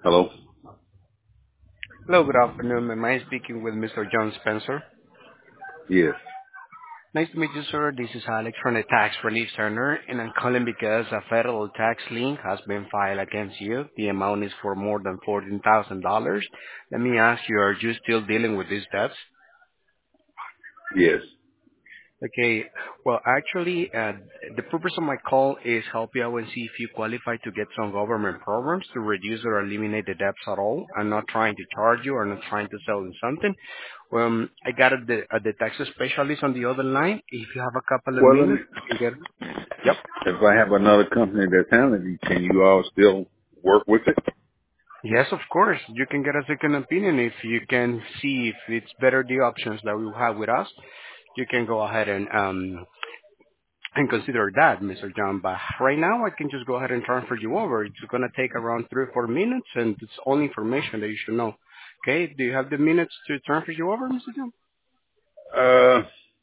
Hello? Hello, good afternoon. Am I speaking with Mr. John Spencer? Yes. Nice to meet you, sir. This is Alex from the Tax Relief Center, and I'm calling because a federal tax lien has been filed against you. The amount is for more than $14,000. Let me ask you, are you still dealing with these debts? Yes. Okay. Well, actually, the purpose of my call is help you out and see if you qualify to get some government programs to reduce or eliminate the debts at all. I'm not trying to charge you or not trying to sell you something. I got the tax specialist on the other line. If you have a couple of Well, let me, minutes, you can get. Yep. if I have another company that's handling it, can you all still work with it? Yes, of course. You can get a second opinion if you can see if it's better the options that we have with us. You can go ahead and consider that, Mr. John. But right now, I can just go ahead and transfer you over. It's going to take around 3 or 4 minutes, and it's all information that you should know. Okay? Do you have the minutes to transfer you over, Mr. John? Uh,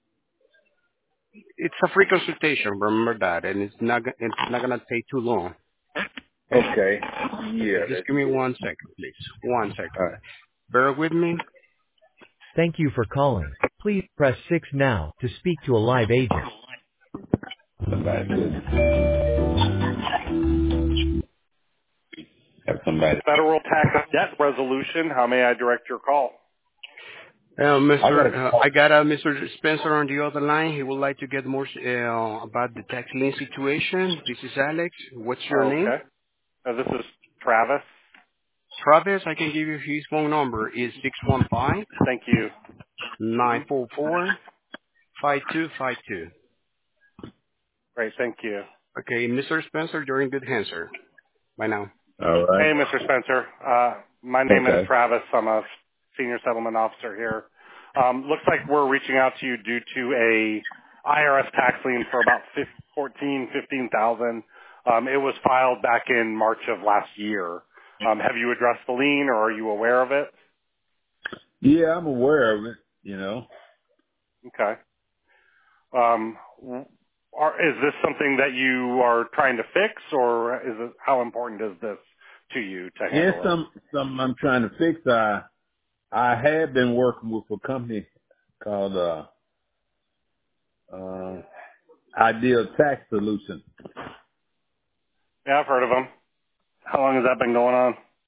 It's a free consultation. Remember that, and it's not going to take too long. okay. Yeah, Okay, just that's give me good. 1 second, please. 1 second. All right. Bear with me. Thank you for calling. Please press 6 now to speak to a live agent. Somebody good. Have somebody. Federal tax debt resolution. How may I direct your call? I got a I call. got Mr. Spencer on the other line. He would like to get more about the tax lien situation. This is Alex. What's your name? Okay. This is Travis. Travis. I can give you his phone number. Is 615 Thank you. 944 5252. Great. Thank you. Okay, Mr. Spencer, you're in good hands, sir. Bye now. All right. Hey, Mr. Spencer. My name is Okay. Travis. I'm a senior settlement officer here. Looks like we're reaching out to you due to a IRS tax lien for about 15,000. It was filed back in March of last year. Have you addressed the lien, or are you aware of it? Yeah, I'm aware of it, you know. Okay. Um, is this something that you are trying to fix, or is it, how important is this to you to Yeah, handle it? some I'm trying to fix. I have been working with a company called, Ideal Tax Solution. Yeah, I've heard of them. How long has that been going on?